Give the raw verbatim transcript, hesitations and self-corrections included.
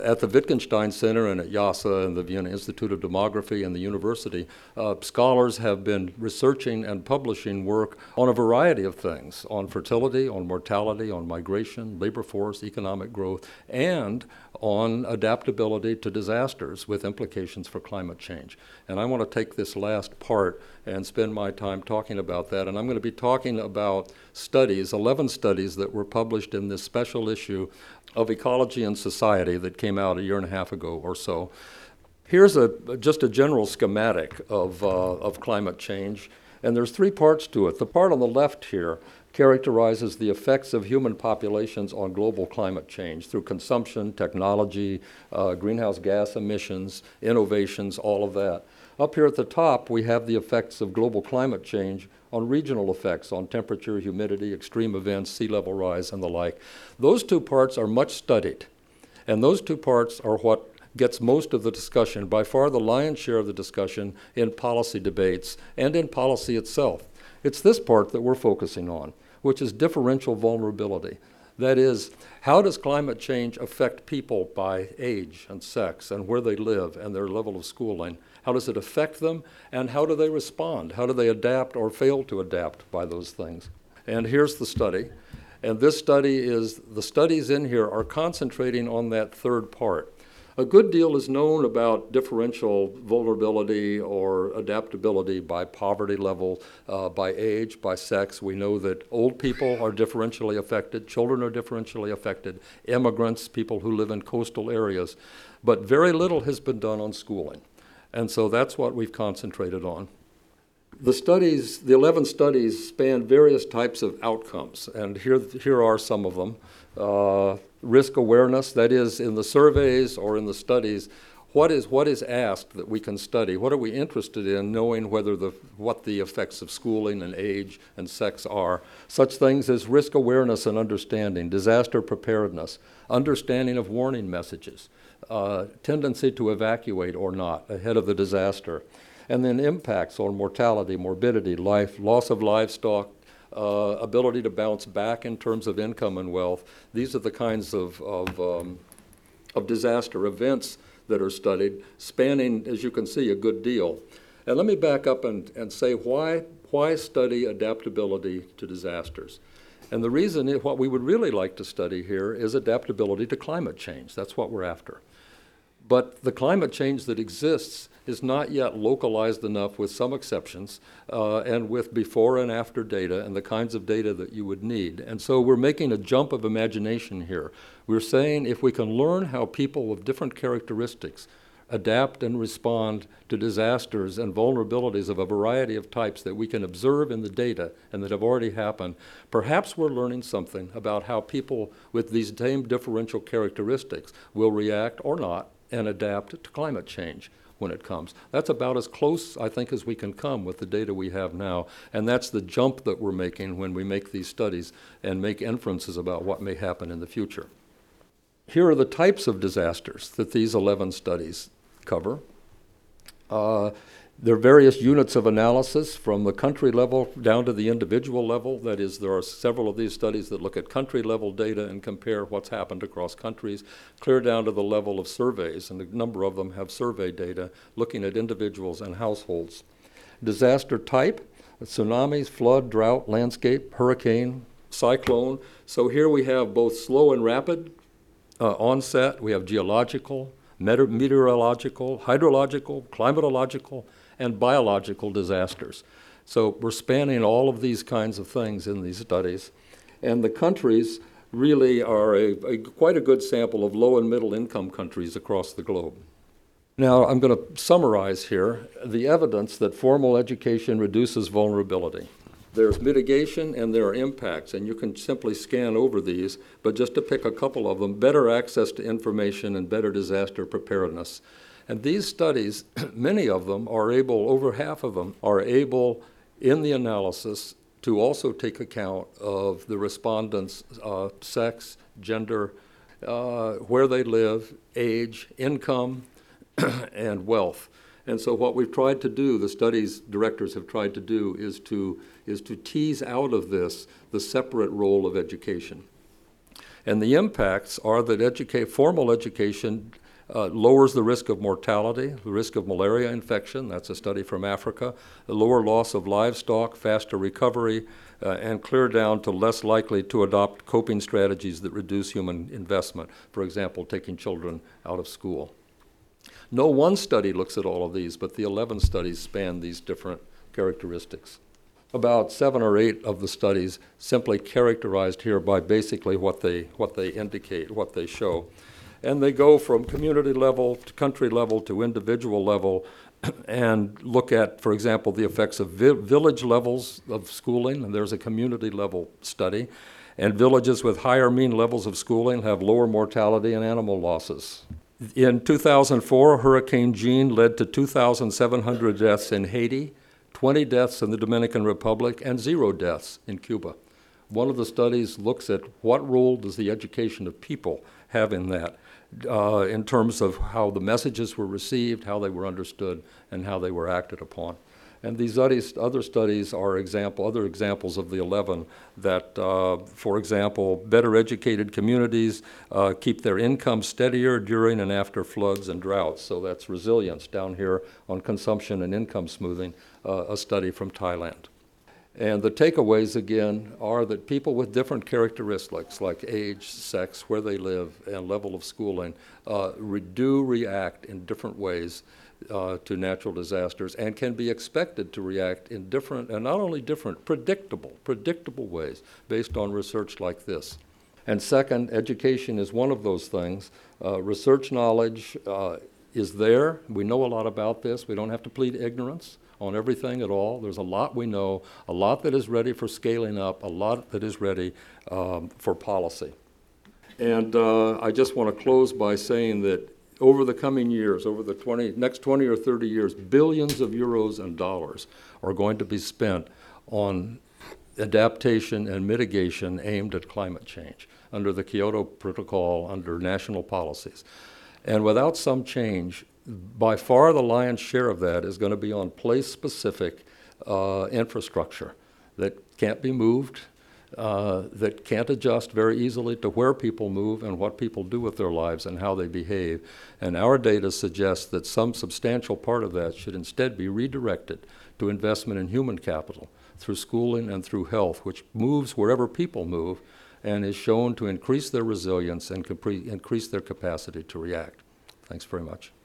At the Wittgenstein Center and at YASA and the Vienna Institute of Demography and the university, uh, scholars have been researching and publishing work on a variety of things, on fertility, on mortality, on migration, labor force, economic growth, and on adaptability to disasters with implications for climate change. And I want to take this last part and spend my time talking about that. And I'm going to be talking about studies, eleven studies that were published in this special issue of Ecology and Society that came out a year and a half ago or so. Here's a just a general schematic of, uh, of climate change, and there's three parts to it. The part on the left here characterizes the effects of human populations on global climate change through consumption, technology, uh, greenhouse gas emissions, innovations, all of that. Up here at the top, we have the effects of global climate change on regional effects, on temperature, humidity, extreme events, sea level rise, and the like. Those two parts are much studied, and those two parts are what gets most of the discussion, by far the lion's share of the discussion in policy debates and in policy itself. It's this part that we're focusing on, which is differential vulnerability. That is, how does climate change affect people by age and sex and where they live and their level of schooling? How does it affect them, and how do they respond? How do they adapt or fail to adapt by those things? And here's the study. And this study is, the studies in here are concentrating on that third part. A good deal is known about differential vulnerability or adaptability by poverty level, uh, by age, by sex. We know that old people are differentially affected, children are differentially affected, immigrants, people who live in coastal areas. But very little has been done on schooling. And so that's what we've concentrated on. The studies, the eleven studies span various types of outcomes, and here, here are some of them. Uh, risk awareness, that is, in the surveys or in the studies, what is, what is asked that we can study? What are we interested in, knowing whether the, what the effects of schooling and age and sex are? Such things as risk awareness and understanding, disaster preparedness, understanding of warning messages, uh, tendency to evacuate or not ahead of the disaster, and then impacts on mortality, morbidity, life, loss of livestock, uh, ability to bounce back in terms of income and wealth. These are the kinds of, of, um, of disaster events that are studied, spanning, as you can see, a good deal. And let me back up and, and say why, why study adaptability to disasters? And the reason is, what we would really like to study here is adaptability to climate change. That's what we're after. But the climate change that exists is not yet localized enough, with some exceptions, uh, and with before and after data and the kinds of data that you would need. And so we're making a jump of imagination here. We're saying if we can learn how people with different characteristics adapt and respond to disasters and vulnerabilities of a variety of types that we can observe in the data and that have already happened, perhaps we're learning something about how people with these same differential characteristics will react or not and adapt to climate change when it comes. That's about as close, I think, as we can come with the data we have now, and that's the jump that we're making when we make these studies and make inferences about what may happen in the future. Here are the types of disasters that these eleven studies cover. Uh, there are various units of analysis from the country level down to the individual level. That is, there are several of these studies that look at country level data and compare what's happened across countries, clear down to the level of surveys, and a number of them have survey data looking at individuals and households. Disaster type, tsunamis, flood, drought, landscape, hurricane, cyclone. So here we have both slow and rapid uh, onset. We have geological, meteor- meteorological, hydrological, climatological, and biological disasters. So we're spanning all of these kinds of things in these studies. And the countries really are a, a quite a good sample of low and middle income countries across the globe. Now I'm going to summarize here the evidence that formal education reduces vulnerability. There's mitigation and there are impacts, and you can simply scan over these, but just to pick a couple of them, better access to information and better disaster preparedness. And these studies, many of them are able, over half of them, are able in the analysis to also take account of the respondents' uh, sex, gender, uh, where they live, age, income, and wealth. And so what we've tried to do, the studies directors have tried to do, is to, is to tease out of this the separate role of education. And the impacts are that educate, formal education uh, lowers the risk of mortality, the risk of malaria infection, that's a study from Africa, the lower loss of livestock, faster recovery, uh, and clear down to less likely to adopt coping strategies that reduce human investment, for example, taking children out of school. No one study looks at all of these, but the eleven studies span these different characteristics. About seven or eight of the studies simply characterized here by basically what they, what they indicate, what they show. And they go from community level to country level to individual level and look at, for example, the effects of vi- village levels of schooling, and there's a community level study. And villages with higher mean levels of schooling have lower mortality and animal losses. In two thousand four, Hurricane Jeanne led to two thousand seven hundred deaths in Haiti, twenty deaths in the Dominican Republic, and zero deaths in Cuba. One of the studies looks at what role does the education of people have in that, uh, in terms of how the messages were received, how they were understood, and how they were acted upon. And these other studies are example, other examples of the eleven that, uh, for example, better educated communities uh, keep their income steadier during and after floods and droughts. So that's resilience down here on consumption and income smoothing, uh, a study from Thailand. And the takeaways, again, are that people with different characteristics like age, sex, where they live, and level of schooling uh, re- do react in different ways uh, to natural disasters and can be expected to react in different, and not only different, predictable, predictable ways based on research like this. And second, education is one of those things. Uh, research knowledge uh, is there. We know a lot about this. We don't have to plead ignorance on everything at all. There's a lot we know, a lot that is ready for scaling up, a lot that is ready um, for policy. And uh, I just want to close by saying that over the coming years, over the twenty, next twenty or thirty years, billions of euros and dollars are going to be spent on adaptation and mitigation aimed at climate change under the Kyoto Protocol, under national policies. And without some change, by far the lion's share of that is going to be on place-specific uh, infrastructure that can't be moved, uh, that can't adjust very easily to where people move and what people do with their lives and how they behave. And our data suggests that some substantial part of that should instead be redirected to investment in human capital through schooling and through health, which moves wherever people move and is shown to increase their resilience and increase their capacity to react. Thanks very much.